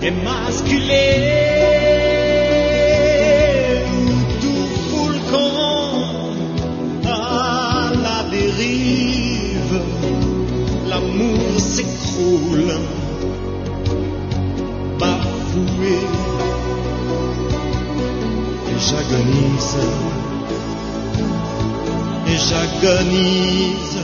émasculé, tout fout le camp à la dérive, l'amour s'écroule, bafoué, et j'agonise,